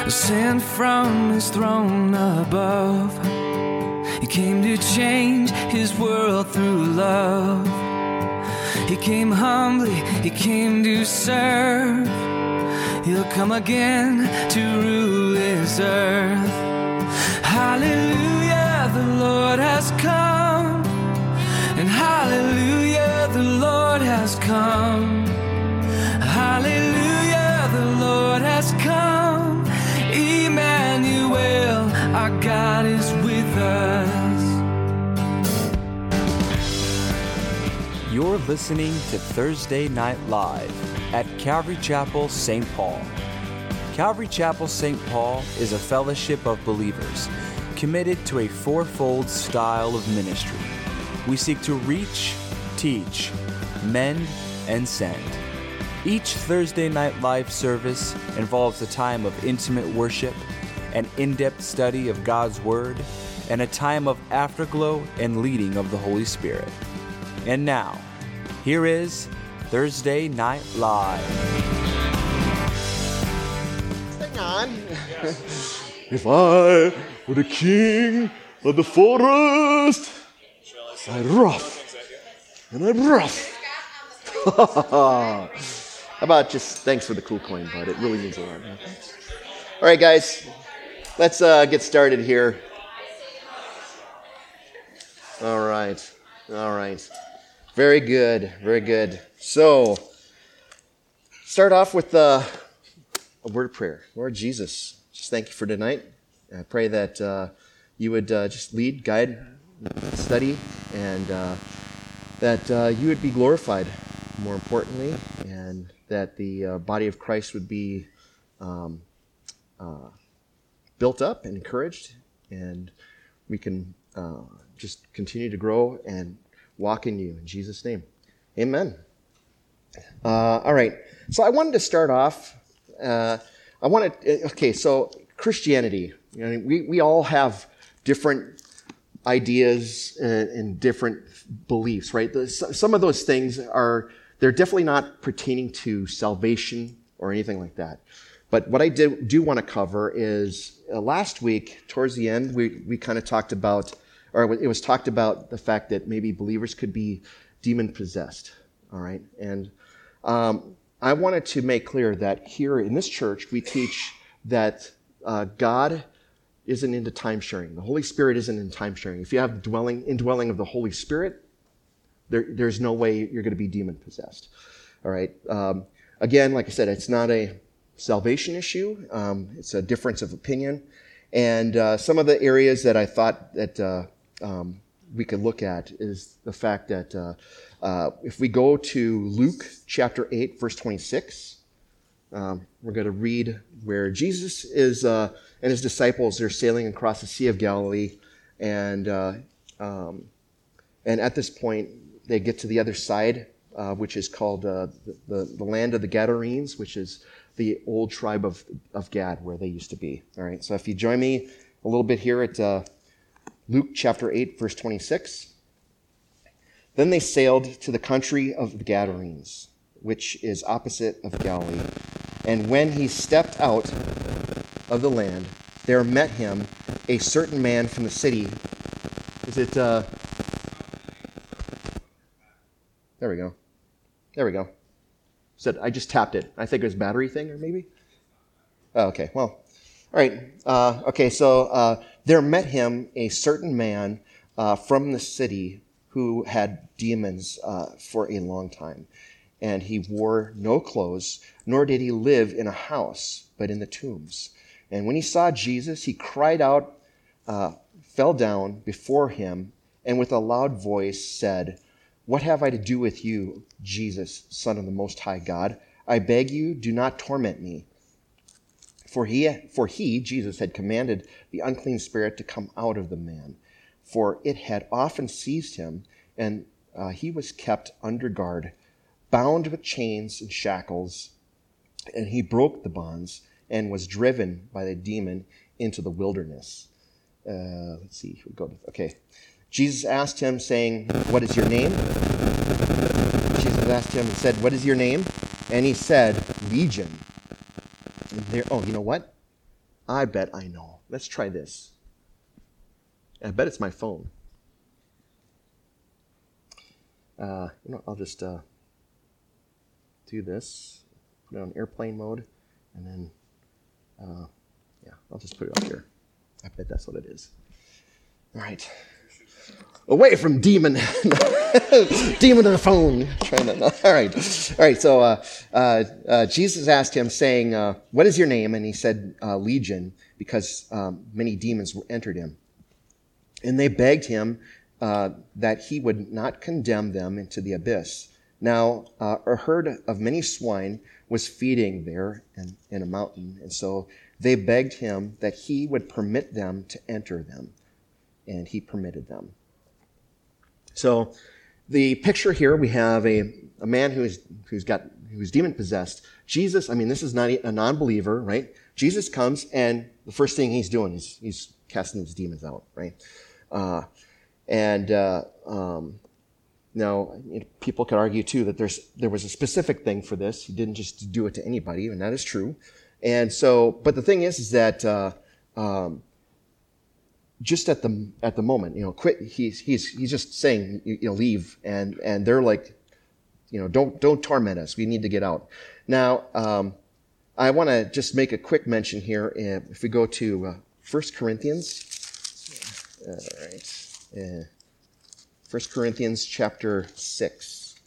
sent from his throne above. He came to change his world through love. He came humbly, he came to serve. He'll come again to rule this earth. Hallelujah, the Lord has come. And hallelujah, the Lord has come. Hallelujah, the Lord has come. Emmanuel, our God is with us. You're listening to Thursday Night Live at Calvary Chapel, St. Paul. Calvary Chapel, St. Paul is a fellowship of believers committed to a fourfold style of ministry. We seek to reach, teach, mend, and send. Each Thursday Night Live service involves a time of intimate worship, an in-depth study of God's Word, and a time of afterglow and leading of the Holy Spirit. And now, here is Thursday Night Live. Hang on. If I were the king of the forest, I'd rough, and I'd rough. How about just thanks for the cool coin, bud? It really means a lot. All right, guys, let's get started here. All right. Very good, very good. So, start off with a word of prayer. Lord Jesus, just thank you for tonight. I pray that you would just lead, guide, study, and that you would be glorified, more importantly, and that the body of Christ would be built up and encouraged, and we can just continue to grow and walk in you. In Jesus' name, amen. All right, so I wanted to start off, so Christianity, we all have different ideas and different beliefs, right? Some of those things they're definitely not pertaining to salvation or anything like that. But what I do want to cover is, last week, towards the end, we kind of talked about, or it was talked about the fact that maybe believers could be demon-possessed, all right? And I wanted to make clear that here in this church, we teach that God isn't into time sharing. The Holy Spirit isn't in time sharing. If you have indwelling of the Holy Spirit, there's no way you're going to be demon-possessed, all right? Again, like I said, it's not a salvation issue. It's a difference of opinion. And some of the areas that I thought that we could look at is the fact that if we go to Luke chapter 8, verse 26, we're going to read where Jesus is and his disciples are sailing across the Sea of Galilee, and at this point they get to the other side, which is called the land of the Gadarenes, which is the old tribe of Gad, where they used to be. All right, so if you join me a little bit here at Luke chapter 8, verse 26. Then they sailed to the country of the Gadarenes, which is opposite of Galilee. And when he stepped out of the land, there met him a certain man from the city. Is it... There we go. Said I just tapped it. I think it was a battery thing, or maybe? Oh, okay, well... All right, so there met him a certain man from the city who had demons for a long time. And he wore no clothes, nor did he live in a house, but in the tombs. And when he saw Jesus, he cried out, fell down before him, and with a loud voice said, "What have I to do with you, Jesus, Son of the Most High God? I beg you, do not torment me." For he, Jesus, had commanded the unclean spirit to come out of the man, for it had often seized him, and he was kept under guard, bound with chains and shackles, and he broke the bonds and was driven by the demon into the wilderness. Let's see, okay. Jesus asked him, saying, "What is your name?" Jesus asked him and said, "What is your name?" And he said, "Legion." You know what? I bet I know. Let's try this. I bet it's my phone. I'll just do this, put it on airplane mode, and then, I'll just put it up here. I bet that's what it is. All right. Away from demon. Demon on the phone. All right. So Jesus asked him, saying, what is your name? And he said, Legion, because many demons entered him. And they begged him that he would not condemn them into the abyss. Now, a herd of many swine was feeding there in a mountain. And so they begged him that he would permit them to enter them. And he permitted them. So the picture here, we have a man who's demon possessed. Jesus, this is not a non-believer, right? Jesus comes, and the first thing he's doing is he's casting these demons out, right? Now, people could argue too that there was a specific thing for this. He didn't just do it to anybody, and that is true. And so, but the thing is that just at the moment, quit. He's just saying, leave, and they're like, don't torment us. We need to get out. Now, I want to just make a quick mention here. If we go to 1 Corinthians, all right, 1 Corinthians chapter 6,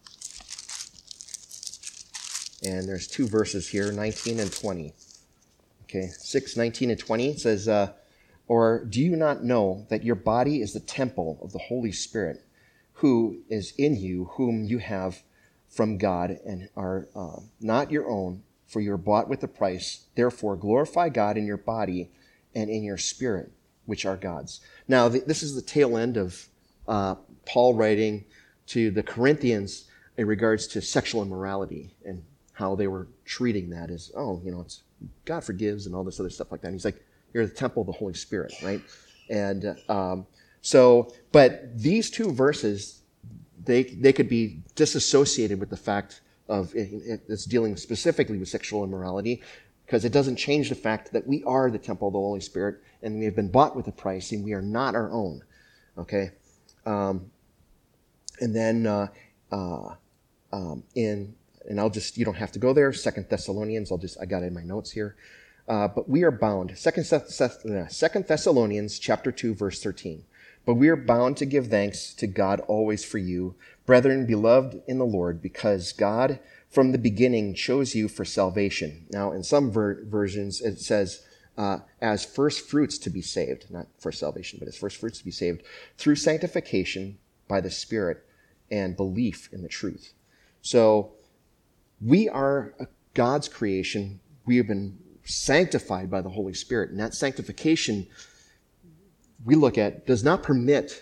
and there's two verses here, 19 and 20. Okay, 6, 19 and 20 says. Or do you not know that your body is the temple of the Holy Spirit, who is in you, whom you have from God, and are not your own, for you are bought with a price. Therefore, glorify God in your body and in your spirit, which are God's. Now, this is the tail end of Paul writing to the Corinthians in regards to sexual immorality and how they were treating that as, it's God forgives and all this other stuff like that. And he's like, you're the temple of the Holy Spirit, right? And but these two verses, they could be disassociated with the fact of it's dealing specifically with sexual immorality, because it doesn't change the fact that we are the temple of the Holy Spirit, and we have been bought with a price, and we are not our own. Okay, and then and I'll just, you don't have to go there. 2 Thessalonians, I got it in my notes here. But we are bound. 2 Thessalonians chapter 2, verse 13. But we are bound to give thanks to God always for you, brethren, beloved in the Lord, because God from the beginning chose you for salvation. Now, in some versions, it says, as first fruits to be saved, not for salvation, but as first fruits to be saved, through sanctification by the Spirit and belief in the truth. So, we are God's creation. We have been sanctified by the Holy Spirit. And that sanctification, we look at, does not permit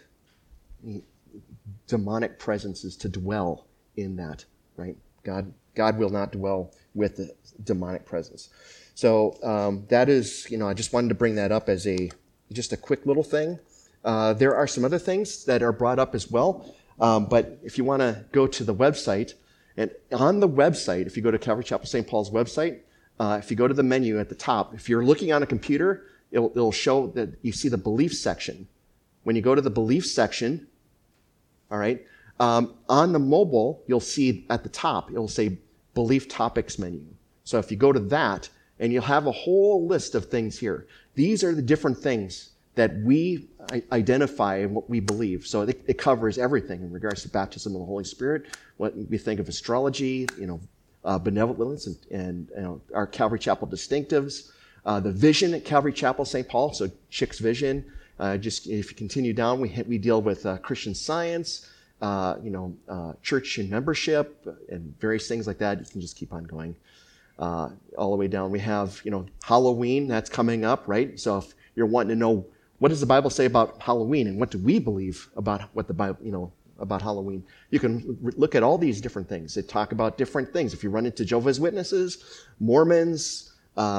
demonic presences to dwell in that, right? God will not dwell with the demonic presence. So that is, I just wanted to bring that up as just a quick little thing. There are some other things that are brought up as well. But if you want to go to the website, and on the website, if you go to Calvary Chapel St. Paul's website, if you go to the menu at the top, if you're looking on a computer, it'll show that you see the belief section. When you go to the belief section, all right, on the mobile, you'll see at the top, it'll say belief topics menu. So if you go to that, and you'll have a whole list of things here. These are the different things that we identify and what we believe. So it covers everything in regards to baptism of the Holy Spirit, what we think of astrology, benevolence and our Calvary Chapel distinctives, the vision at Calvary Chapel St. Paul, so Chick's vision. Just if you continue down, we deal with Christian Science, church and membership, and various things like that. You can just keep on going all the way down. We have Halloween that's coming up, right? So if you're wanting to know what does the Bible say about Halloween and what do we believe about what the Bible about Halloween, you can look at all these different things. They talk about different things. If you run into Jehovah's Witnesses, Mormons,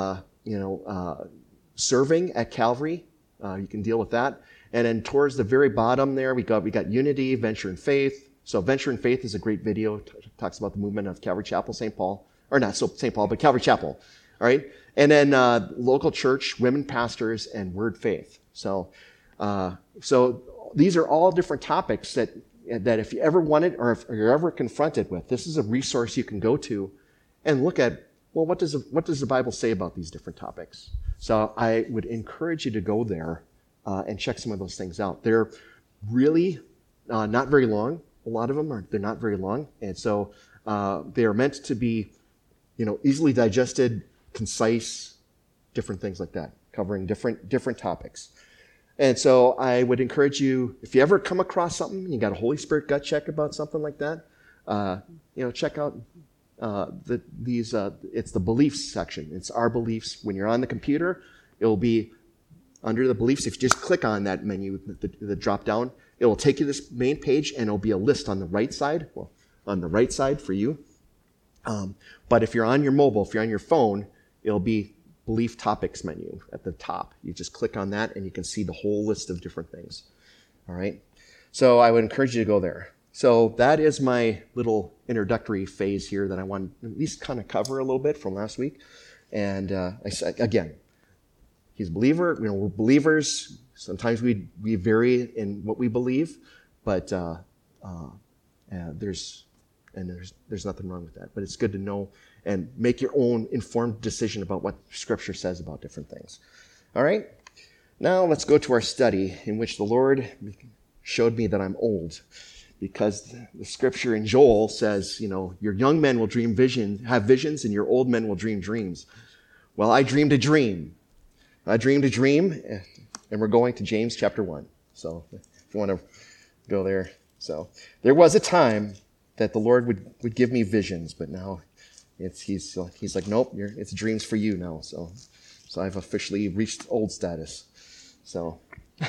serving at Calvary, you can deal with that. And then towards the very bottom there, we got Unity, Venture and Faith. So Venture and Faith is a great video. It talks about the movement of Calvary Chapel St. Paul, or not St. Paul, but Calvary Chapel. All right. And then local church, women pastors, and word faith. So these are all different topics that if you ever want it or if you're ever confronted with, this is a resource you can go to and look at, well, what does the Bible say about these different topics? So I would encourage you to go there and check some of those things out. They're really not very long. A lot of them they're not very long. And so they are meant to be, easily digested, concise, different things like that, covering different topics. And so I would encourage you, if you ever come across something, and you got a Holy Spirit gut check about something like that, check out it's the beliefs section. It's our beliefs. When you're on the computer, it'll be under the beliefs. If you just click on that menu, the drop down, it will take you to this main page, and it'll be a list on the right side. Well, on the right side for you. But if you're on your mobile, if you're on your phone, it'll be belief topics menu at the top. You just click on that, and you can see the whole list of different things. All right. So I would encourage you to go there. So that is my little introductory phase here that I want to at least kind of cover a little bit from last week. And I said, again, he's a believer. We're believers. Sometimes we vary in what we believe, but there's nothing wrong with that. But it's good to know and make your own informed decision about what Scripture says about different things. All right? Now let's go to our study in which the Lord showed me that I'm old. Because the Scripture in Joel says, your young men will have visions, and your old men will dream dreams. Well, I dreamed a dream. And we're going to James chapter 1. So if you want to go there. So there was a time that the Lord would give me visions, but now he's like, nope, it's dreams for you now. So I've officially reached old status. So,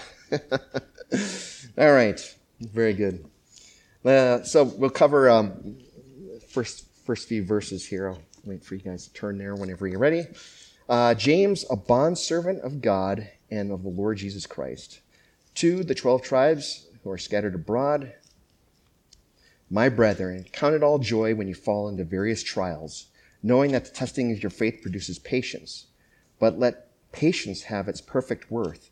all right, very good. So we'll cover first few verses here. I'll wait for you guys to turn there whenever you're ready. James, a bondservant of God and of the Lord Jesus Christ, to the 12 tribes who are scattered abroad. My brethren, count it all joy when you fall into various trials, knowing that the testing of your faith produces patience. But let patience have its perfect work,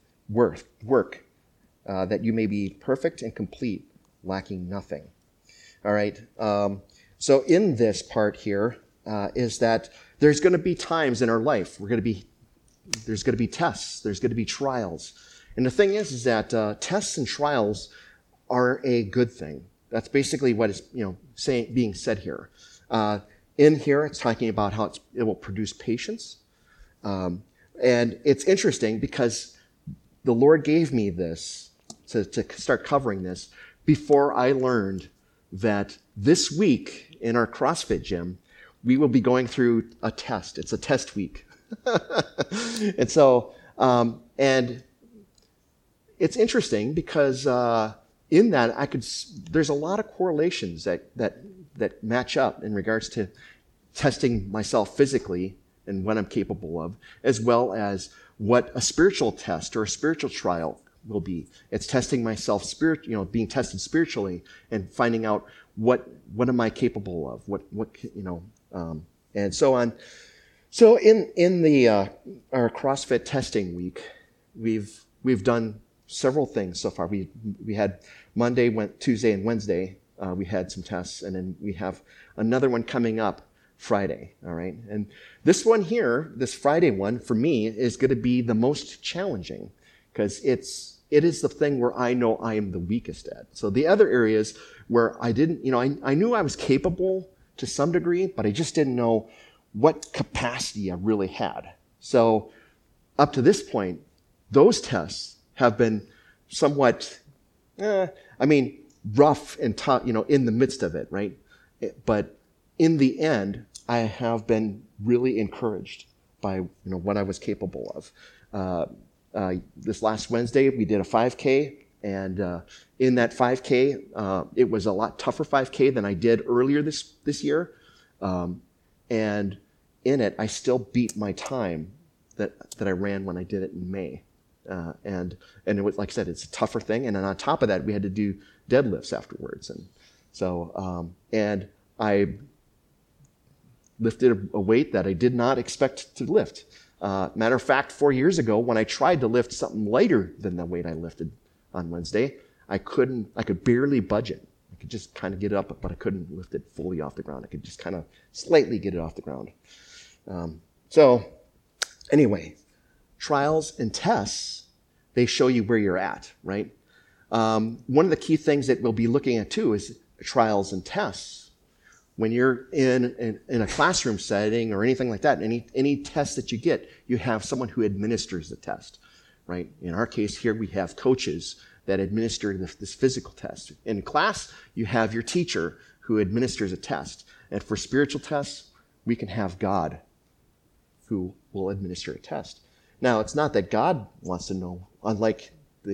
that you may be perfect and complete, lacking nothing. All right. So in this part here is that there's going to be times in our life there's going to be tests, there's going to be trials, and the thing is that tests and trials are a good thing. That's basically what is being said here. In here, it's talking about how it will produce patience, and it's interesting because the Lord gave me this to start covering this before I learned that this week in our CrossFit gym, we will be going through a test. It's a test week. And so, and it's interesting because in that there's a lot of correlations that match up in regards to testing myself physically and what I'm capable of, as well as what a spiritual test or a spiritual trial will be. It's testing myself being tested spiritually and finding out what am I capable of, and so on. So in the our CrossFit testing week, we've done several things so far. We had Monday, Tuesday, and Wednesday. We had some tests, and then we have another one coming up Friday. All right, and this one here, this Friday one for me is going to be the most challenging because it is the thing where I know I am the weakest at. So the other areas where I didn't, I knew I was capable to some degree, but I just didn't know what capacity I really had. So up to this point, those tests have been somewhat, rough and tough, in the midst of it, right? But in the end, I have been really encouraged by, what I was capable of. This last Wednesday, we did a 5K, and in that 5K, it was a lot tougher 5K than I did earlier this year. And in it, I still beat my time that I ran when I did it in May. And it was, like I said, it's a tougher thing. And then on top of that, we had to do deadlifts afterwards. And so, and I lifted a weight that I did not expect to lift. Matter of fact, 4 years ago, when I tried to lift something lighter than the weight I lifted on Wednesday, I could barely budge it. I could just kind of get it up, but I couldn't lift it fully off the ground. I could just kind of slightly get it off the ground. So anyway, trials and tests, they show you where you're at, right? One of the key things that we'll be looking at too is trials and tests. When you're in a classroom setting or anything like that, any test that you get, you have someone who administers the test, right? In our case here, we have coaches that administer this physical test. In class, you have your teacher who administers a test. And for spiritual tests, we can have God who will administer a test. Now, it's not that God wants to know, unlike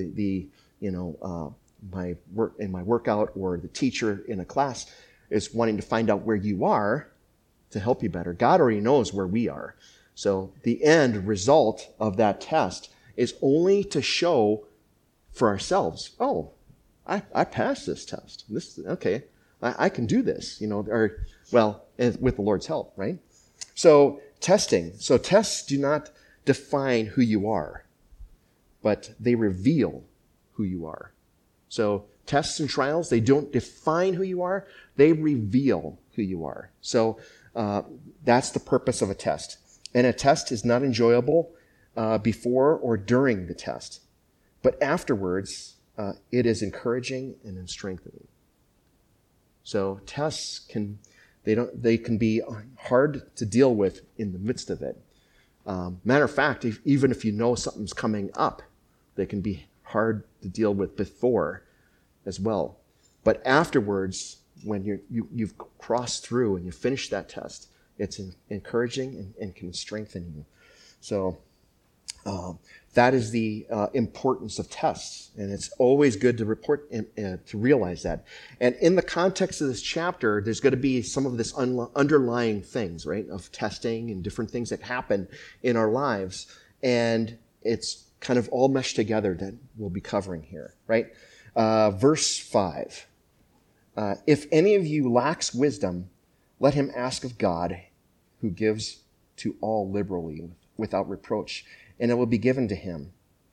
my workout or the teacher in a class is wanting to find out where you are to help you better. God already knows where we are. So the end result of that test is only to show for ourselves, oh, I passed this test. Okay, I can do this, with the Lord's help, right? So testing. So tests do not define who you are, but they reveal who you are. So tests and trials, they don't define who you are, they reveal who you are. So that's the purpose of a test. And a test is not enjoyable before or during the test, but afterwards, it is encouraging and strengthening. So tests can be hard to deal with in the midst of it. Matter of fact, even if you know something's coming up, they can be hard to deal with before as well. But afterwards, when you've crossed through and you finish that test, it's encouraging and can strengthen you. So that is the importance of tests, and it's always good to report to realize that. And in the context of this chapter, there's going to be some of this underlying things, right, of testing and different things that happen in our lives, and it's kind of all meshed together that we'll be covering here, right? Verse 5. If any of you lacks wisdom, let him ask of God, who gives to all liberally without reproach, and it will be given to him.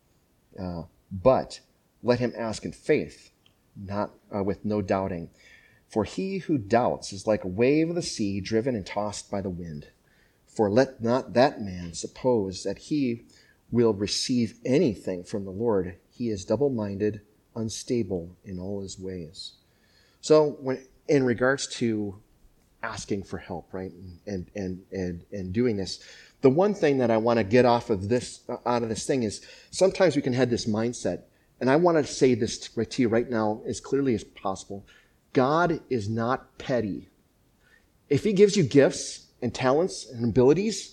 But let him ask in faith, not with no doubting. For he who doubts is like a wave of the sea driven and tossed by the wind. For let not that man suppose that he will receive anything from the Lord. He is double-minded, unstable in all his ways. So in regards to asking for help, right, and doing this, the one thing that I want to get out of this thing is sometimes we can have this mindset, and I want to say this to you right now as clearly as possible. God is not petty. If he gives you gifts and talents and abilities,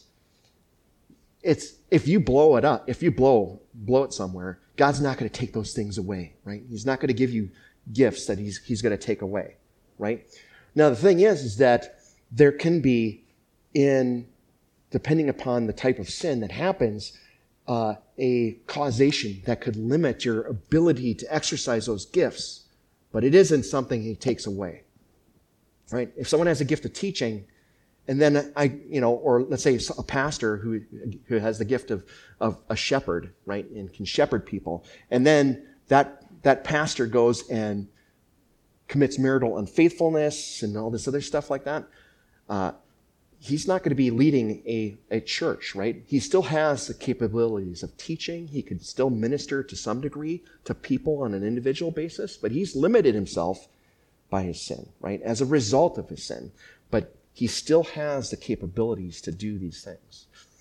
if you blow it up, if you blow it somewhere, God's not going to take those things away, right? He's not going to give you gifts that he's going to take away, right? Now, the thing is that there can be, depending upon the type of sin that happens, a causation that could limit your ability to exercise those gifts, but it isn't something he takes away, right? If someone has a gift of teaching, and then or let's say a pastor who has the gift of a shepherd, right, and can shepherd people, and then that pastor goes and commits marital unfaithfulness and all this other stuff like that, he's not going to be leading a church, right? He still has the capabilities of teaching. He could still minister to some degree to people on an individual basis, but he's limited himself by his sin, right, as a result of his sin. But he still has the capabilities to do these things.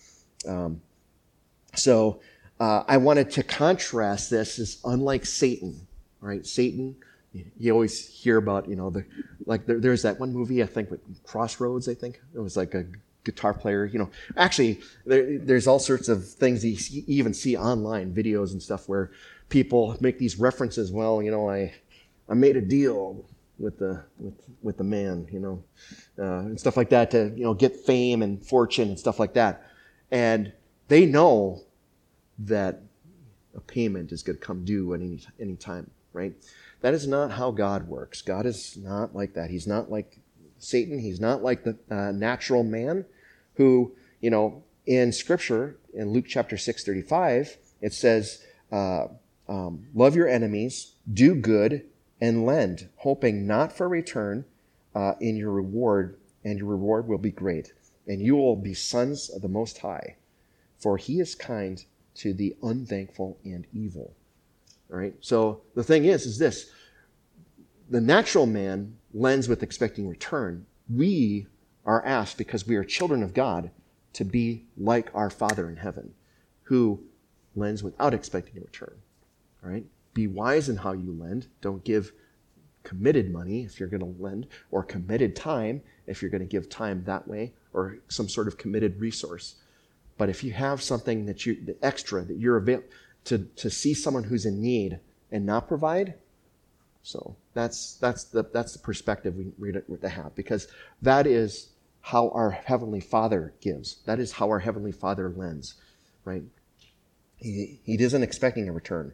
So I wanted to contrast this as unlike Satan, right? Satan, you always hear about, there's that one movie, I think, with Crossroads, I think. It was like a guitar player, Actually, there's all sorts of things you even see online, videos and stuff, where people make these references. Well, I made a deal with the man, and stuff like that to, get fame and fortune and stuff like that. And they know that a payment is going to come due at any time, right? That is not how God works. God is not like that. He's not like Satan. He's not like the natural man who, in Scripture, in Luke chapter 6:35, it says, love your enemies, do good, and lend, hoping not for return in your reward, and your reward will be great. And you will be sons of the Most High, for he is kind to the unthankful and evil. All right? So the thing is this. The natural man lends with expecting return. We are asked, because we are children of God, to be like our Father in heaven, who lends without expecting a return. All right? Be wise in how you lend. Don't give committed money if you're going to lend, or committed time if you're going to give time that way, or some sort of committed resource. But if you have something that extra that you're available to see someone who's in need and not provide, so that's the perspective we to have, because that is how our Heavenly Father gives. That is how our Heavenly Father lends, right? He isn't expecting a return.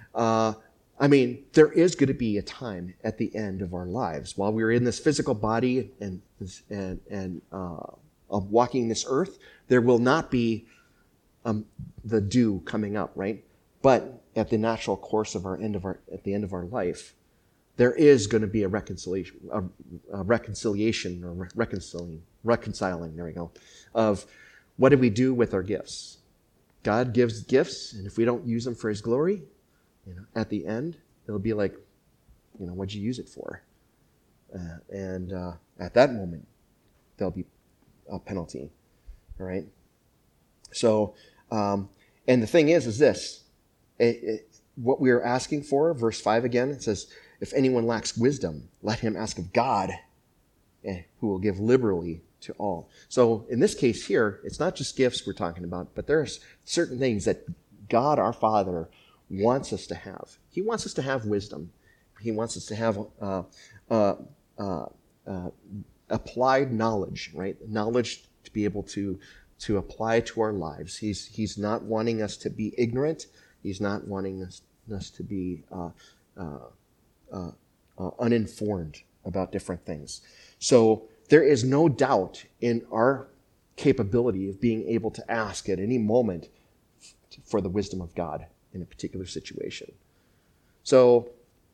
There is going to be a time at the end of our lives while we're in this physical body and of walking this earth. There will not be the dew coming up, right? But at the natural course of at the end of our life, there is going to be a reconciliation. There we go. Of what do we do with our gifts? God gives gifts, and if we don't use them for His glory, at the end it'll be like, what'd you use it for? And at that moment, there'll be a penalty. All right. So, and the thing is this: what we are asking for, verse 5 again, it says, "If anyone lacks wisdom, let him ask of God, who will give liberally to all." So in this case here, it's not just gifts we're talking about, but there's certain things that God, our Father, wants us to have. He wants us to have wisdom. He wants us to have applied knowledge, right? Knowledge to be able to apply to our lives. He's not wanting us to be ignorant. He's not wanting us to be uninformed about different things. So there is no doubt in our capability of being able to ask at any moment for the wisdom of God in a particular situation. So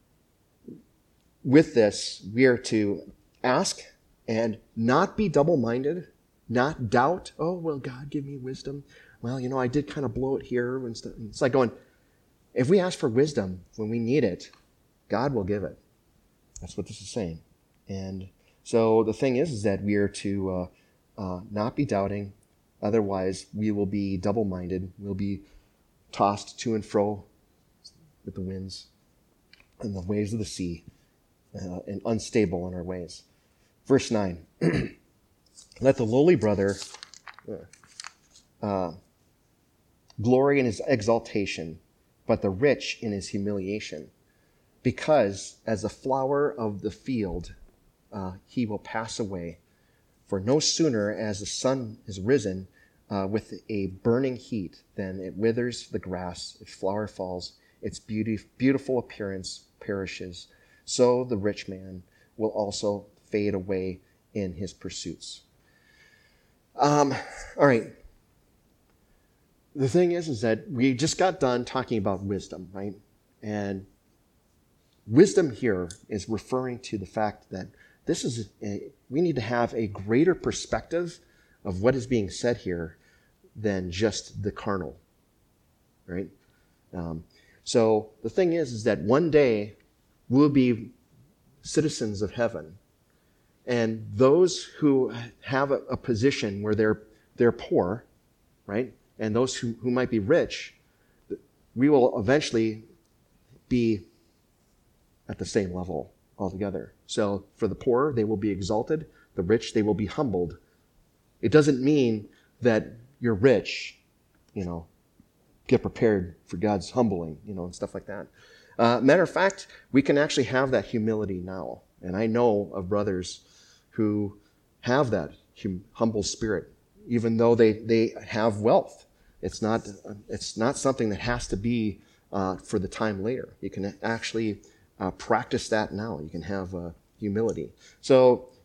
with this, we are to ask and not be double-minded, not doubt, oh, will God give me wisdom? Well, I did kind of blow it here. And stuff. It's like going, if we ask for wisdom when we need it, God will give it. That's what this is saying. And so the thing is that we are to not be doubting. Otherwise, we will be double-minded. We'll be tossed to and fro with the winds and the waves of the sea, and unstable in our ways. Verse 9, let the lowly brother glory in his exaltation, but the rich in his humiliation. Because as the flower of the field, he will pass away. For no sooner as the sun is risen with a burning heat, than it withers the grass, its flower falls, its beautiful appearance perishes. So the rich man will also fade away in his pursuits. All right. The thing is that we just got done talking about wisdom, right? And wisdom here is referring to the fact that we need to have a greater perspective of what is being said here than just the carnal, right? So the thing is that one day we'll be citizens of heaven, and those who have a position where they're poor, right, and those who might be rich, we will eventually be at the same level altogether. So for the poor, they will be exalted. The rich, they will be humbled. It doesn't mean that you're rich, get prepared for God's humbling, and stuff like that. Matter of fact, we can actually have that humility now. And I know of brothers who have that humble spirit, even though they have wealth. It's not something that has to be for the time later. You can actually practice that now. You can have humility. So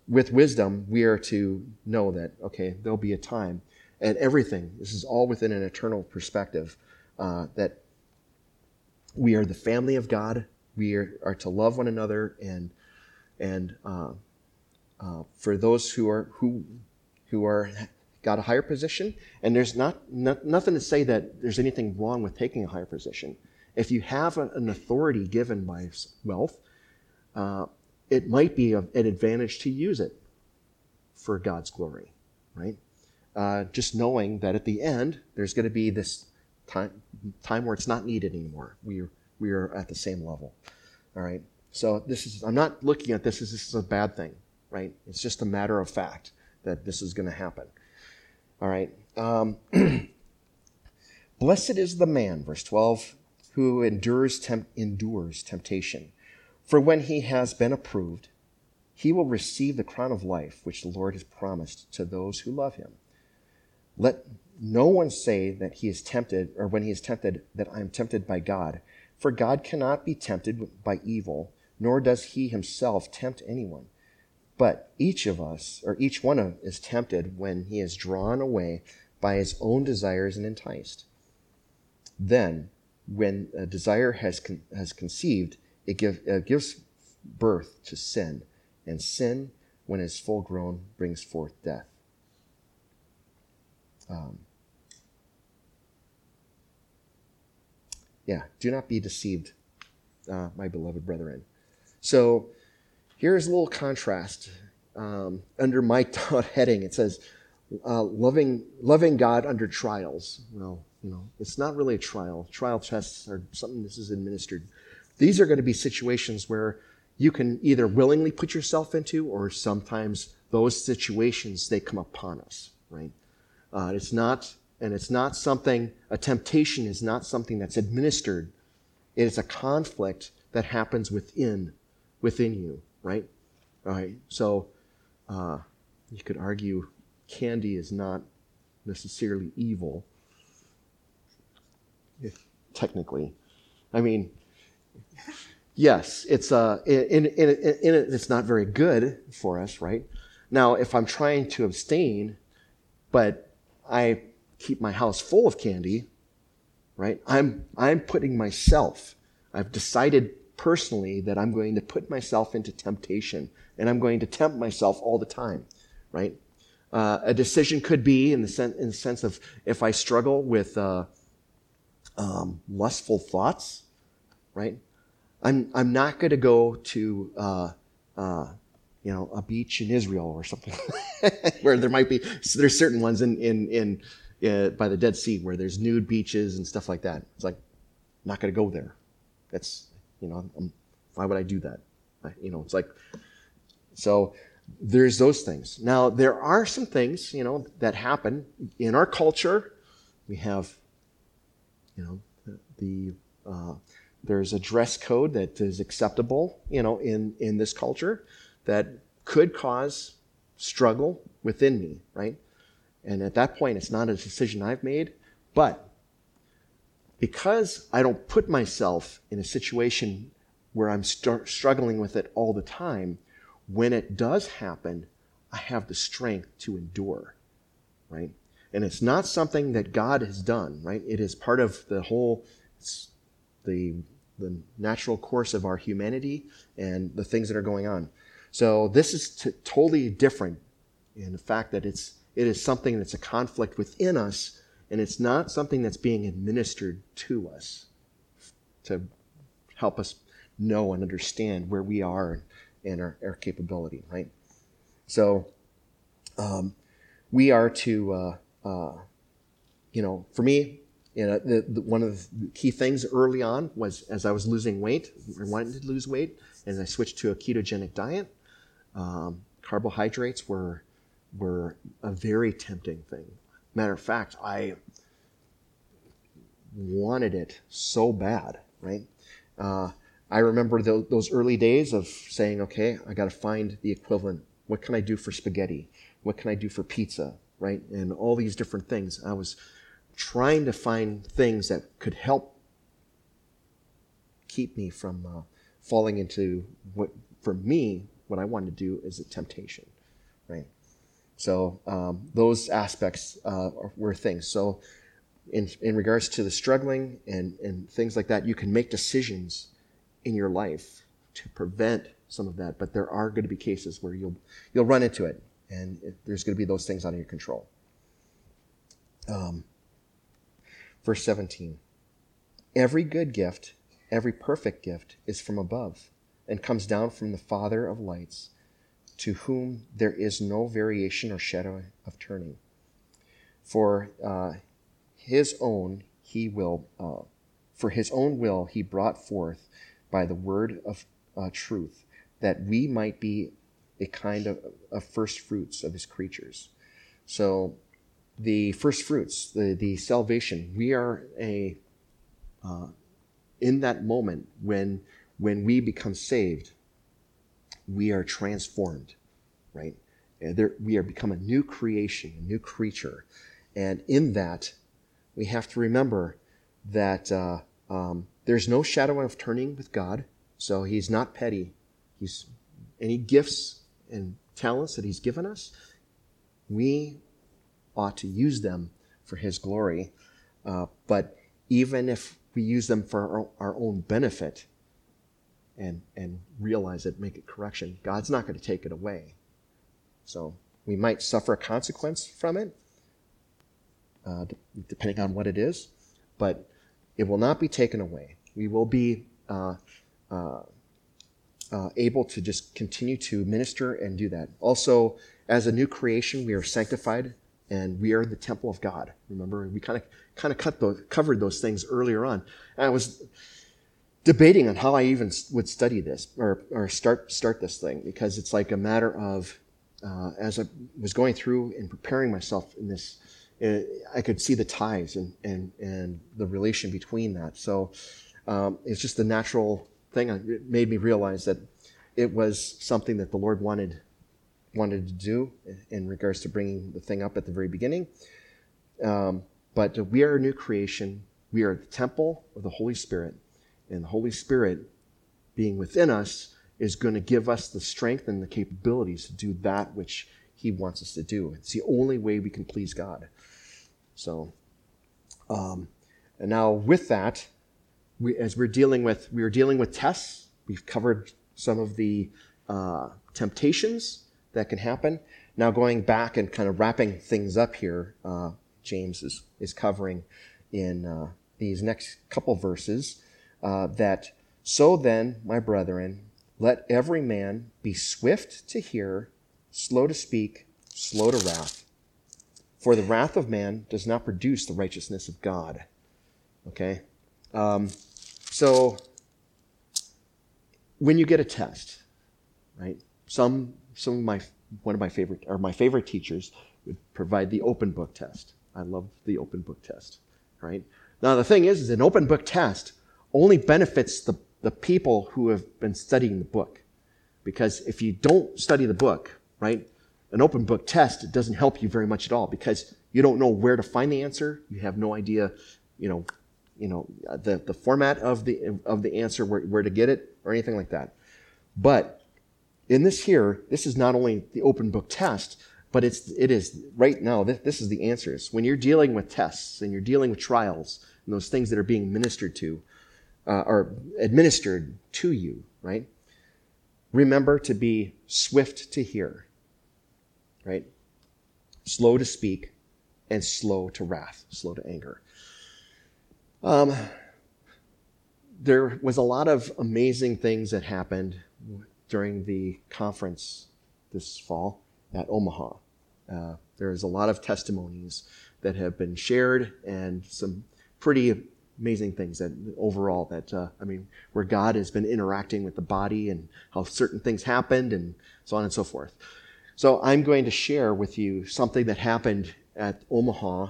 with wisdom, we are to know that, okay, there'll be a time, and everything, this is all within an eternal perspective, that we are the family of God. We are to love one another, and for those who are got a higher position, and there's nothing to say that there's anything wrong with taking a higher position. If you have an authority given by wealth, it might be an advantage to use it for God's glory, right? Just knowing that at the end, there's going to be this time where it's not needed anymore. We are at the same level, all right? So I'm not looking at this as this is a bad thing, right? It's just a matter of fact that this is going to happen, all right? Blessed is the man, verse 12, who endures temptation. For when he has been approved, he will receive the crown of life which the Lord has promised to those who love him. Let no one say that he is tempted, or when he is tempted, that I am tempted by God. For God cannot be tempted by evil, nor does he himself tempt anyone. But each one of us is tempted when he is drawn away by his own desires and enticed. Then, when a desire has conceived, it gives birth to sin, and sin, when it is full grown, brings forth death. Do not be deceived, my beloved brethren. So here's a little contrast. Under my heading, it says, loving God under trials. Well, it's not really a trial. Trial tests are something this is administered. These are going to be situations where you can either willingly put yourself into, or sometimes those situations, they come upon us, right? It's not something, a temptation is not something that's administered. It is a conflict that happens within you, right? All right. So you could argue candy is not necessarily evil, technically. I mean, yes, it's it's not very good for us, right? Now, if I'm trying to abstain, but I keep my house full of candy, right? I'm putting myself, I've decided personally that I'm going to put myself into temptation, and I'm going to tempt myself all the time, right? A decision could be in the sense of if I struggle with lustful thoughts, right? I'm not going to go to a beach in Israel or something where there's certain ones in by the Dead Sea where there's nude beaches and stuff like that. It's like, I'm not going to go there. That's, why would I do that? It's like, so there's those things. Now, there are some things, that happen in our culture. We have, there's a dress code that is acceptable, in this culture that could cause struggle within me, right? And at that point, it's not a decision I've made, but because I don't put myself in a situation where I'm struggling with it all the time, when it does happen, I have the strength to endure, right? And it's not something that God has done, right? It is part of the whole, the natural course of our humanity and the things that are going on. So this is totally different in the fact that it is something that's a conflict within us, and it's not something that's being administered to us to help us know and understand where we are and our capability, right? So we are to, for me, one of the key things early on was as I was losing weight, I wanted to lose weight, and I switched to a ketogenic diet. Carbohydrates were a very tempting thing. Matter of fact, I wanted it so bad, right? I remember those early days of saying, okay, I got to find the equivalent. What can I do for spaghetti? What can I do for pizza, right? And all these different things. I was trying to find things that could help keep me from falling into what I wanted to do is a temptation. right? So those aspects were things. So in regards to the struggling and things like that, you can make decisions in your life to prevent some of that, but there are going to be cases where you'll run into it, and there's going to be those things out of your control. Verse 17, every good gift, every perfect gift is from above and comes down from the Father of lights, to whom there is no variation or shadow of turning. For his own will he brought forth by the word of truth, that we might be a kind of first fruits of his creatures. So the first fruits, the salvation, we are in that moment when we become saved, we are transformed, right? We are become a new creation, a new creature. And in that, we have to remember that there's no shadow of turning with God. So he's not petty. He's any gifts and talents that he's given us, we ought to use them for his glory. But even if we use them for our own benefit and realize it, make a correction, God's not going to take it away. So we might suffer a consequence from it, depending on what it is, but it will not be taken away. We will be able to just continue to minister and do that. Also, as a new creation, we are sanctified and we are the temple of God. Remember, we kind of covered those things earlier on. And I was debating on how I even would study this or start this thing, because it's like a matter of as I was going through and preparing myself in this, I could see the ties and the relation between that. So it's just a natural thing. It made me realize that it was something that the Lord wanted to do in regards to bringing the thing up at the very beginning. But we are a new creation. We are the temple of the Holy Spirit. And the Holy Spirit being within us is going to give us the strength and the capabilities to do that which he wants us to do. It's the only way we can please God. So, and now with that, we were dealing with tests. We've covered some of the temptations that can happen. Now going back and kind of wrapping things up here, James is covering in these next couple verses that, so then, my brethren, let every man be swift to hear, slow to speak, slow to wrath. For the wrath of man does not produce the righteousness of God. Okay? So, when you get a test, right? One of my favorite teachers would provide the open book test. I love the open book test, right? Now the thing is an open book test only benefits the people who have been studying the book. Because if you don't study the book, right, an open book test, it doesn't help you very much at all, because you don't know where to find the answer. You have no idea, the format of the answer, where to get it, or anything like that. But in this here, this is not only the open book test, but it is right now, this is the answers. When you're dealing with tests and you're dealing with trials and those things that are being ministered to, or administered to you, right? Remember to be swift to hear, right? Slow to speak and slow to wrath, slow to anger. There was a lot of amazing things that happened during the conference this fall at Omaha. There's a lot of testimonies that have been shared and some pretty amazing things that overall where God has been interacting with the body and how certain things happened and so on and so forth. So I'm going to share with you something that happened at Omaha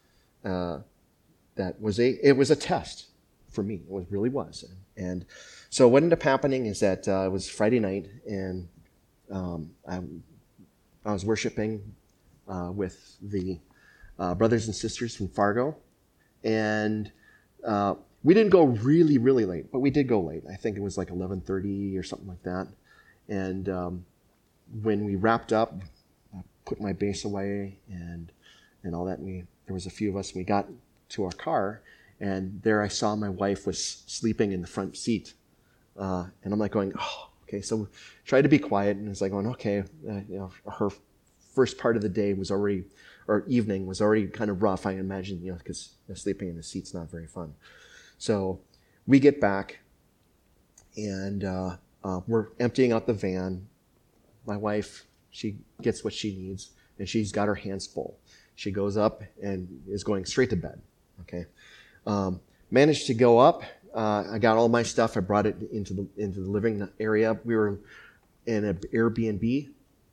that was a test for me. It really was. And so what ended up happening is that it was Friday night, and I was worshiping with the brothers and sisters from Fargo, and we didn't go really, really late, but we did go late. I think it was like 11:30 or something like that. And when we wrapped up, put my bass away and all that. And there was a few of us, and we got to our car, and there I saw my wife was sleeping in the front seat. And I'm like going, oh, okay. So tried to be quiet, and it's like going, okay. Her first part of the day evening was already kind of rough, I imagine, because sleeping in the seat's not very fun. So we get back, and we're emptying out the van. My wife, she gets what she needs, and she's got her hands full. She goes up and is going straight to bed. Okay, managed to go up. I got all my stuff. I brought it into the living area. We were in an Airbnb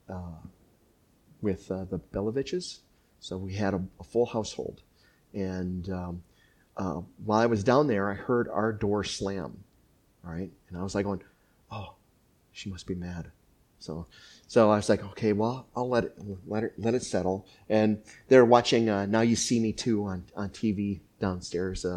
with the Beloviches, so we had a full household. And while I was down there, I heard our door slam. All right, and I was like going, "Oh, she must be mad." So I was like, "Okay, well, I'll let it settle." And they're watching Now You See Me Too on TV downstairs.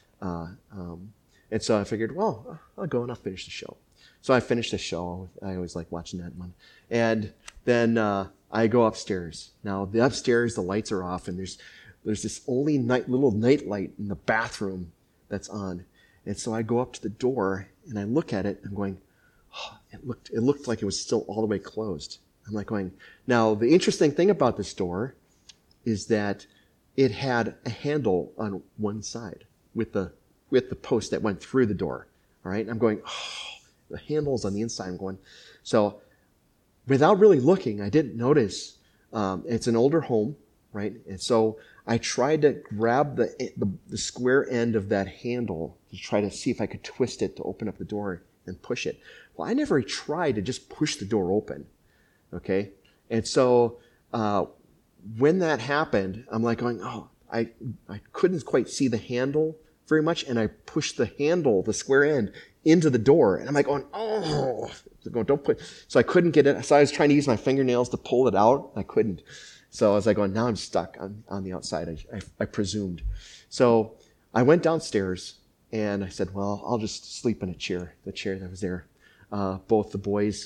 And so I figured, well, I'll go and I'll finish the show. So I finished the show. I always like watching that one. And then I go upstairs. Now, the upstairs, the lights are off, and there's this only little night light in the bathroom that's on. And so I go up to the door, and I look at it, and I'm going, oh, it looked like it was still all the way closed. I'm like going, now, the interesting thing about this door is that it had a handle on one side with the post that went through the door. All right. And I'm going, oh, the handle's on the inside. I'm going, so without really looking, I didn't notice. It's an older home, right? And so I tried to grab the square end of that handle to try to see if I could twist it to open up the door and push it. Well, I never tried to just push the door open. Okay. And so, when that happened, I'm like going, oh, I couldn't quite see the handle very much, and I pushed the handle, the square end, into the door, and I'm like going, oh, don't put. So I couldn't get it. So I was trying to use my fingernails to pull it out. I couldn't. So I was like going, now I'm stuck on the outside. I presumed. So I went downstairs, and I said, well, I'll just sleep in the chair that was there. Both the boys,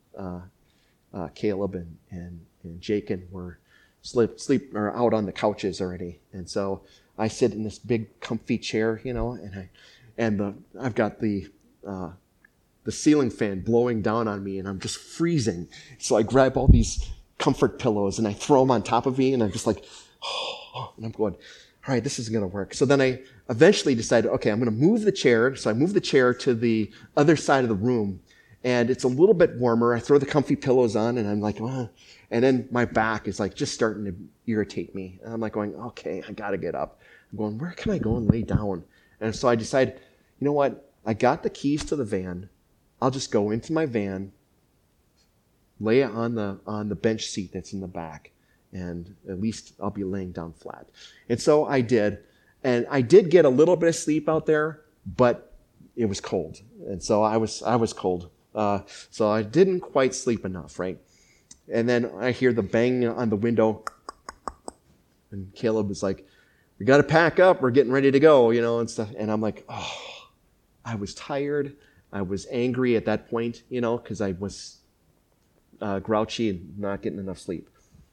Caleb and Jacob, were sleep or out on the couches already, and so I sit in this big comfy chair, and I've got the ceiling fan blowing down on me, and I'm just freezing. So I grab all these comfort pillows and I throw them on top of me, and I'm just like, oh, and I'm going, all right, this isn't going to work. So then I eventually decided, okay, I'm going to move the chair. So I move the chair to the other side of the room, and it's a little bit warmer. I throw the comfy pillows on, and I'm like, oh. And then my back is like just starting to irritate me. And I'm like going, okay, I got to get up. I'm going, where can I go and lay down? And so I decide, you know what? I got the keys to the van. I'll just go into my van, lay it on the bench seat that's in the back, and at least I'll be laying down flat. And so I did. And I did get a little bit of sleep out there, but it was cold. And so I was cold. So I didn't quite sleep enough, right? And then I hear the bang on the window, and Caleb is like, we got to pack up. We're getting ready to go, and stuff. And I'm like, oh, I was tired. I was angry at that point, because I was grouchy and not getting enough sleep.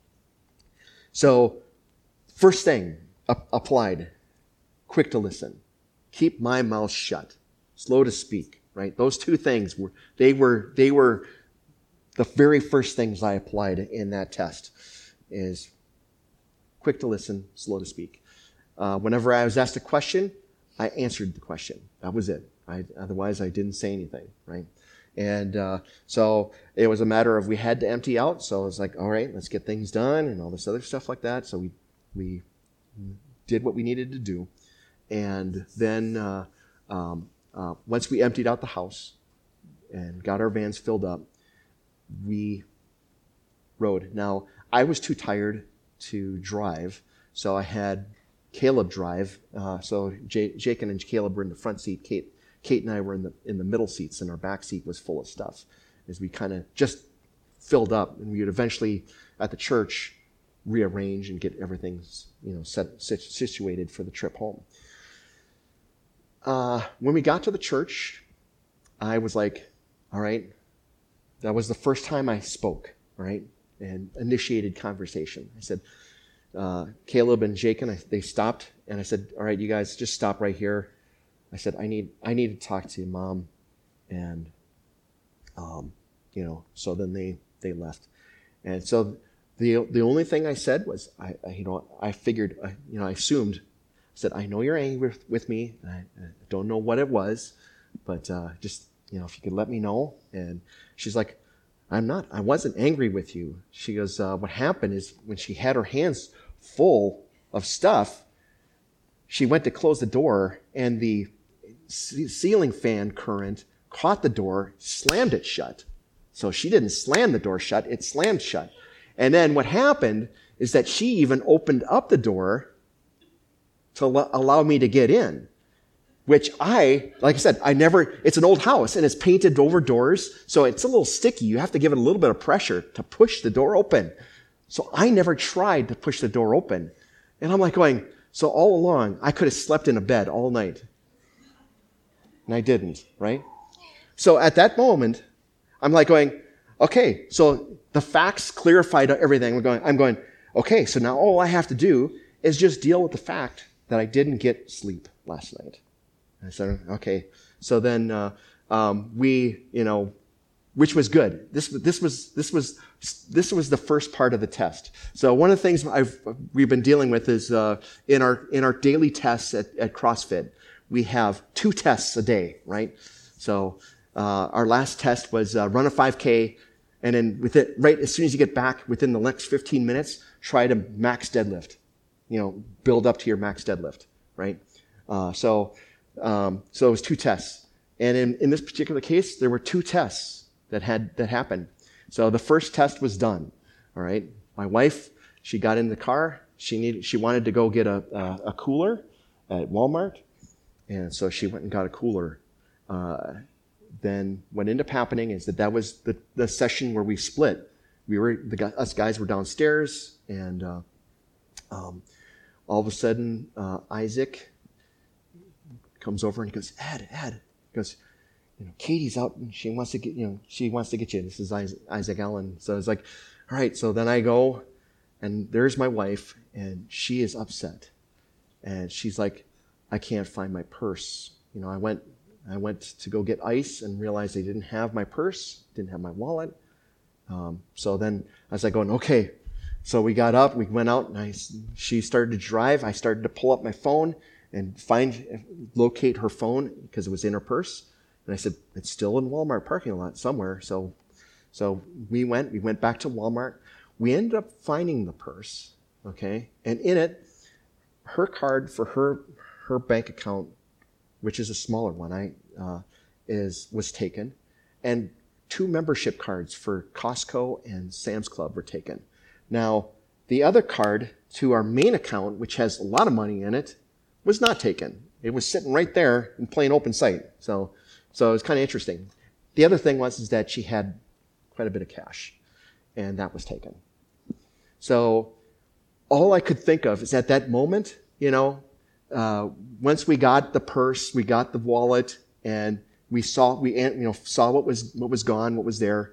So first thing applied, quick to listen, keep my mouth shut, slow to speak, right? Those two things were the very first things I applied in that test is quick to listen, slow to speak. Whenever I was asked a question, I answered the question. That was it. Otherwise, I didn't say anything, right? And so it was a matter of we had to empty out. So I was like, all right, let's get things done and all this other stuff like that. So we did what we needed to do. And then once we emptied out the house and got our vans filled up, we rode. Now, I was too tired to drive, so I had Caleb drive. So Jake and Caleb were in the front seat. Kate and I were in the middle seats, and our back seat was full of stuff as we kind of just filled up, and we would eventually at the church rearrange and get everything situated for the trip home. When we got to the church, I was like, all right, that was the first time I spoke, right? and initiated conversation. I said, Caleb and Jake, they stopped, and I said, all right, you guys just stop right here. I said, I need to talk to your mom. And, so then they left. And so the only thing I said was, I figured, I assumed, I said, I know you're angry with me. I don't know what it was, but just, if you could let me know. And she's like, I wasn't angry with you. She goes, what happened is when she had her hands full of stuff, she went to close the door, and the ceiling fan current caught the door, slammed it shut. So she didn't slam the door shut, it slammed shut. And then what happened is that she even opened up the door to allow me to get in, which like I said, it's an old house and it's painted over doors, so it's a little sticky. You have to give it a little bit of pressure to push the door open. So I never tried to push the door open. And I'm like going, so all along, I could have slept in a bed all night. And I didn't, right? So at that moment, I'm like going, okay, so the facts clarified everything. I'm going, okay, so now all I have to do is just deal with the fact that I didn't get sleep last night. I said, okay. So then which was good. This was the first part of the test. So one of the things we've been dealing with is in our daily tests at CrossFit, we have 2 tests a day, right? So our last test was run a 5K, and then right as soon as you get back, within the next 15 minutes, try to max deadlift. Build up to your max deadlift, right? So it was 2 tests. And in this particular case, there were 2 tests that happened. So the first test was done, all right? My wife, she got in the car. She wanted to go get a cooler at Walmart. And so she went and got a cooler. Then what ended up happening is that was the session where we split. Us guys were downstairs, and all of a sudden, Isaac comes over and he goes, Ed. He goes, Katie's out and she wants to get you. This is Isaac Allen. So it's like, all right. So then I go, and there's my wife, and she is upset, and she's like, I can't find my purse. I went to go get ice and realized I didn't have my purse, didn't have my wallet. So then I was like going, okay. So we got up, we went out, and she started to drive. I started to pull up my phone and locate her phone because it was in her purse. And I said, it's still in Walmart parking lot somewhere. So we went back to Walmart. We ended up finding the purse, okay? And in it, her card for her bank account, which is a smaller one, was taken. And 2 membership cards for Costco and Sam's Club were taken. Now, the other card to our main account, which has a lot of money in it, was not taken. It was sitting right there in plain open sight. So it was kind of interesting. The other thing was that she had quite a bit of cash, and that was taken. So all I could think of is at that moment, once we got the purse, we got the wallet, and we saw what was gone, what was there,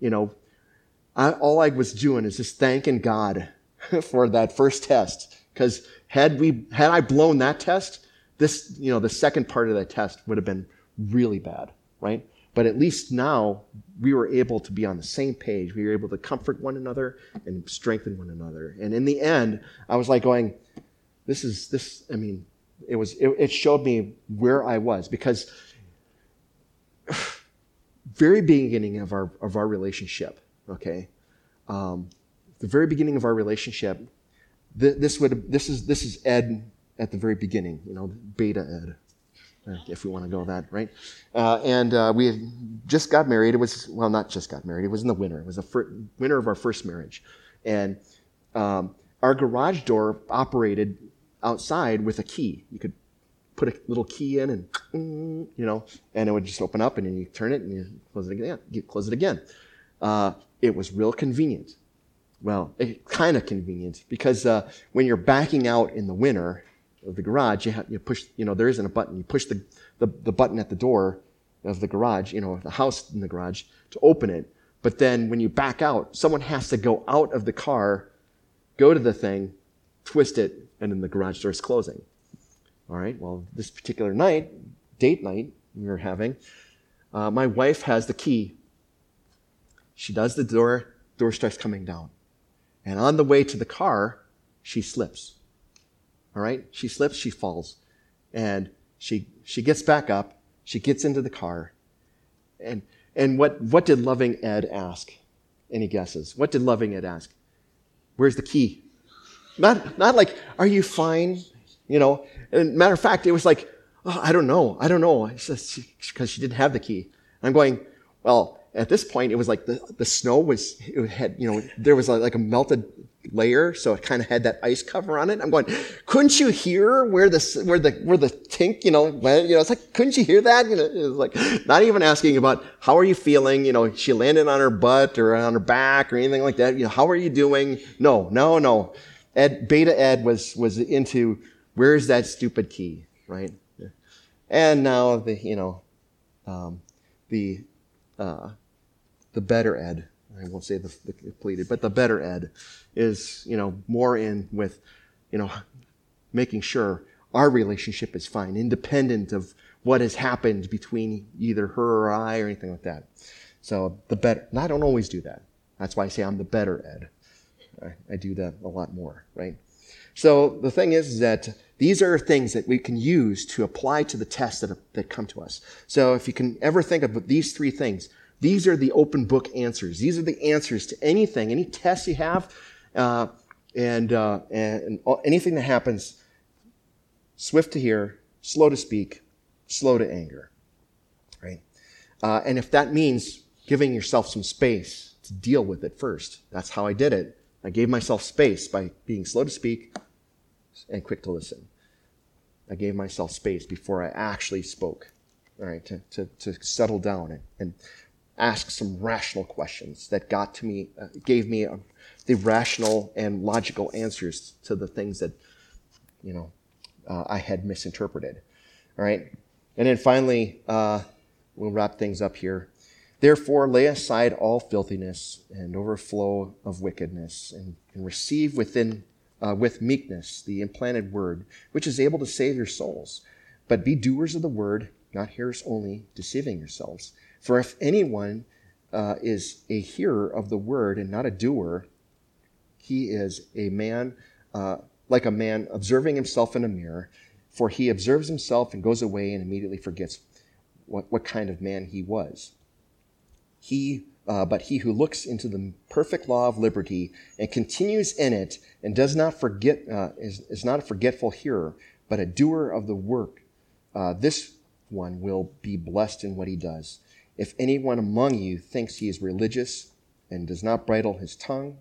all I was doing is just thanking God for that first test. Because had I blown that test, the second part of that test would have been really bad, right? But at least now we were able to be on the same page. We were able to comfort one another and strengthen one another. And in the end, I was like going, it showed me where I was, because very beginning of our relationship, okay? The very beginning of our relationship, this is Ed at the very beginning, beta Ed, if we want to go that, right? And we had just got married. Not just got married. It was in the winter. It was the winter of our first marriage. And our garage door operated outside with a key. You could put a little key in and, and it would just open up, and then you turn it and you close it again. You close it again. It was real convenient. Well, kind of convenient, because when you're backing out in the winter of the garage, you push, there isn't a button. You push the button at the door of the garage, the house in the garage, to open it. But then when you back out, someone has to go out of the car, go to the thing, twist it, and then the garage door is closing. All right, well, this particular night, date night we were having, my wife has the key. She does the door starts coming down. And on the way to the car, she slips. All right, she slips, she falls. And she gets back up, she gets into the car. And what did loving Ed ask? Any guesses? What did loving Ed ask? Where's the key? Not like, are you fine? You know, and matter of fact, it was like, oh, I don't know. Because she didn't have the key. And I'm going, well, at this point, it was like the snow there was like a melted layer, so it kind of had that ice cover on it. I'm going, couldn't you hear where the tink, went? It's like, couldn't you hear that? It was like, not even asking about how are you feeling? She landed on her butt or on her back or anything like that. How are you doing? No. Beta Ed was into, where's that stupid key, right? And now the better Ed, I won't say the completed, but the better Ed is, more in with, making sure our relationship is fine, independent of what has happened between either her or I or anything like that. So the better, and I don't always do that. That's why I say I'm the better Ed. I do that a lot more, right? So the thing is that these are things that we can use to apply to the tests that come to us. So if you can ever think of these three things, these are the open book answers. These are the answers to anything, any tests you have, and anything that happens. Swift to hear, slow to speak, slow to anger, right? And if that means giving yourself some space to deal with it first, that's how I did it. I gave myself space by being slow to speak and quick to listen. I gave myself space before I actually spoke, all right, to settle down and ask some rational questions that gave me the rational and logical answers to the things that, I had misinterpreted. All right. And then finally, we'll wrap things up here. Therefore, lay aside all filthiness and overflow of wickedness and receive with meekness the implanted word, which is able to save your souls. But be doers of the word, not hearers only, deceiving yourselves. For if anyone is a hearer of the word and not a doer, he is a man, like a man observing himself in a mirror. For he observes himself and goes away and immediately forgets what kind of man he was. But he who looks into the perfect law of liberty and continues in it and does not forget, is not a forgetful hearer, but a doer of the work, this one will be blessed in what he does. If anyone among you thinks he is religious and does not bridle his tongue,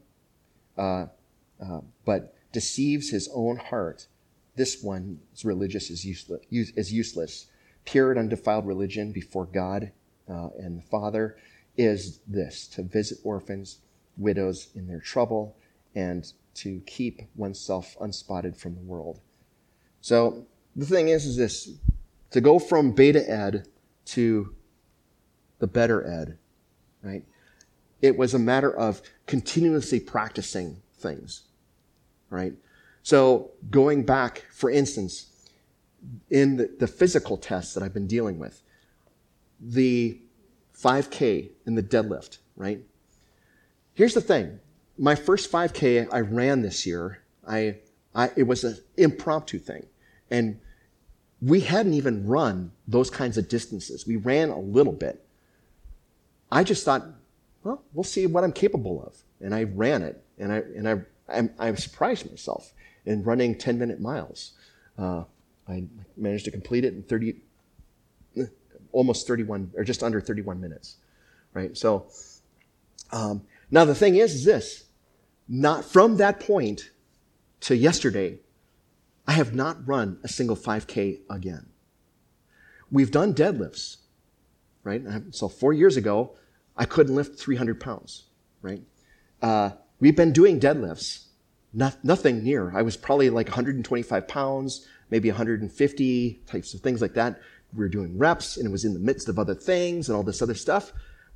but deceives his own heart, this one's religious is useless. Pure and undefiled religion before God and the Father is this: to visit orphans, widows in their trouble, and to keep oneself unspotted from the world. So the thing is this: to go from beta Ed to the better Ed, right? It was a matter of continuously practicing things, right? So going back, for instance, in the physical tests that I've been dealing with, the 5K and the deadlift, right? Here's the thing. My first 5K I ran this year, it was an impromptu thing. And we hadn't even run those kinds of distances. We ran a little bit. I just thought, well, we'll see what I'm capable of. And I ran it. And I surprised myself in running 10-minute miles. I managed to complete it in almost 31, or just under 31 minutes, right? So, now the thing is this: not from that point to yesterday, I have not run a single 5K again. We've done deadlifts, right? So 4 years ago, I couldn't lift 300 pounds, right? We've been doing deadlifts, nothing near. I was probably like 125 pounds, maybe 150, types of things like that. We were doing reps, and it was in the midst of other things and all this other stuff.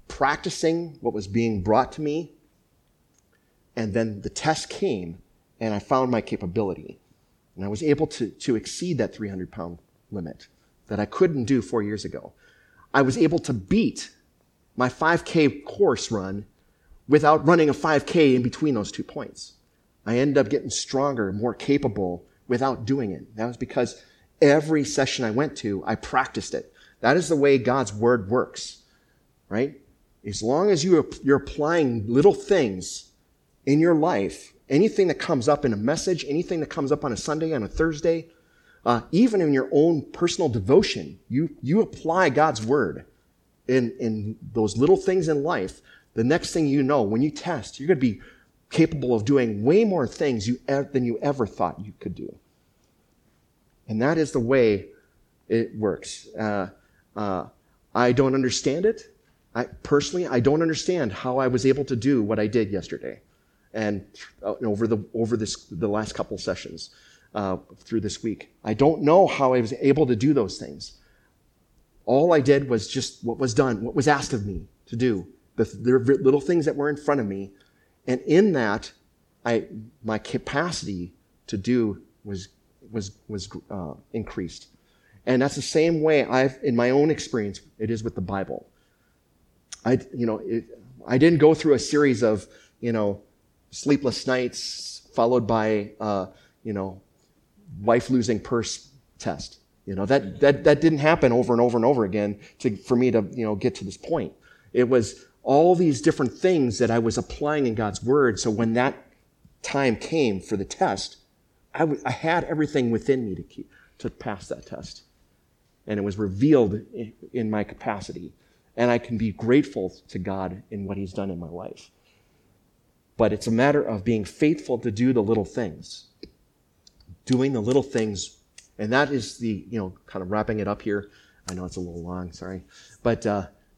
practicing what was being brought to me, and then the test came, and I found my capability. And I was able to exceed that 300-pound limit that I couldn't do 4 years ago. I was able to beat my 5K course run without running a 5K in between those 2 points. I ended up getting stronger, more capable without doing it. That was because every session I went to, I practiced it. That is the way God's word works, right? As long as you're applying little things in your life, anything that comes up in a message, anything that comes up on a Sunday, on a Thursday, even in your own personal devotion, you apply God's word in those little things in life. The next thing you know, when you test, you're going to be capable of doing way more things than you ever thought you could do. And that is the way it works. I don't understand it. I don't understand how I was able to do what I did yesterday, and over the last couple sessions through this week. I don't know how I was able to do those things. All I did was just what was done, what was asked of me to do, the little things that were in front of me, and in that, my capacity to do was increased. And that's the same way in my own experience, it is with the Bible. I didn't go through a series of, sleepless nights followed by, wife losing purse test. That didn't happen over and over and over again for me to, get to this point. It was all these different things that I was applying in God's word. So when that time came for the test, I had everything within me to pass that test. And it was revealed in my capacity. And I can be grateful to God in what he's done in my life. But it's a matter of being faithful to do the little things. Doing the little things. And that is the, kind of wrapping it up here. I know it's a little long, sorry. But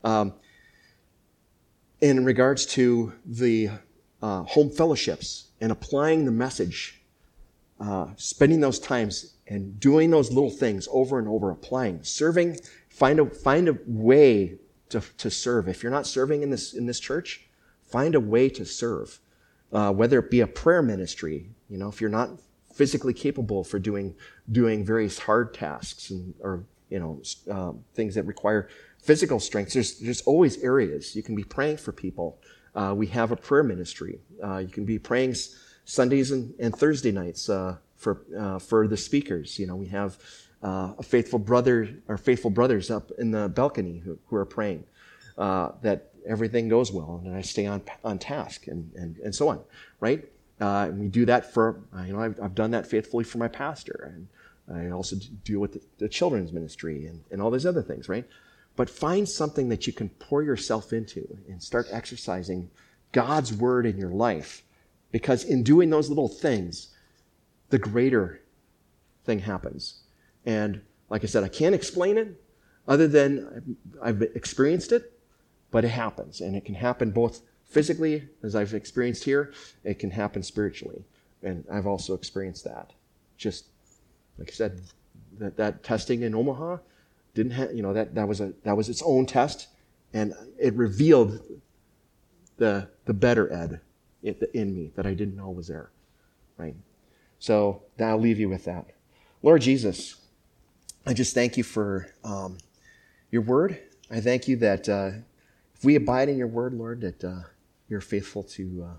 in regards to the home fellowships and applying the message, spending those times and doing those little things over and over, applying, serving, find a way to serve. If you're not serving in this church, find a way to serve. Whether it be a prayer ministry, if you're not physically capable for doing various hard tasks or things that require physical strength, there's always areas you can be praying for people. We have a prayer ministry. You can be praying Sundays and Thursday nights for the speakers. We have a faithful brothers up in the balcony who are praying that everything goes well and I stay on task and so on, right? And we do that for, I've done that faithfully for my pastor, and I also deal with the children's ministry and all these other things, right? But find something that you can pour yourself into and start exercising God's word in your life, because in doing those little things, the greater thing happens. And like I said, I can't explain it other than I've experienced it, but it happens. And it can happen both physically, as I've experienced here. It can happen spiritually. And I've also experienced that. Just, like I said, that testing in Omaha didn't have, that was its own test. And it revealed the better Ed in me that I didn't know was there, right? So I'll leave you with that. Lord Jesus, I just thank you for your word. I thank you that if we abide in your word, Lord, that you're faithful to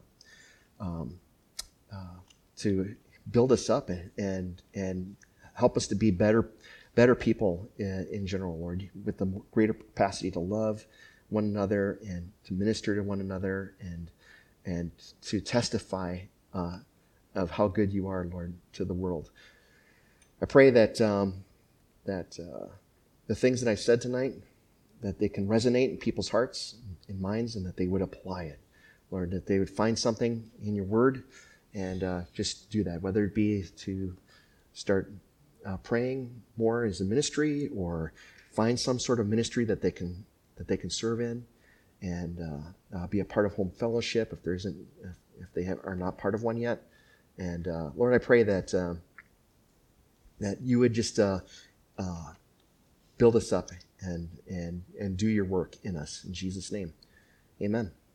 build us up and help us to be better people in general, Lord, with the greater capacity to love one another and to minister to one another and to testify of how good you are, Lord, to the world. I pray that the things that I said tonight, that they can resonate in people's hearts and minds, and that they would apply it. Lord, that they would find something in your word and just do that, whether it be to start praying more as a ministry, or find some sort of ministry that they can serve in, and be a part of home fellowship if they are not part of one yet. And Lord, I pray that you would just build us up and do your work in us. In Jesus' name, Amen.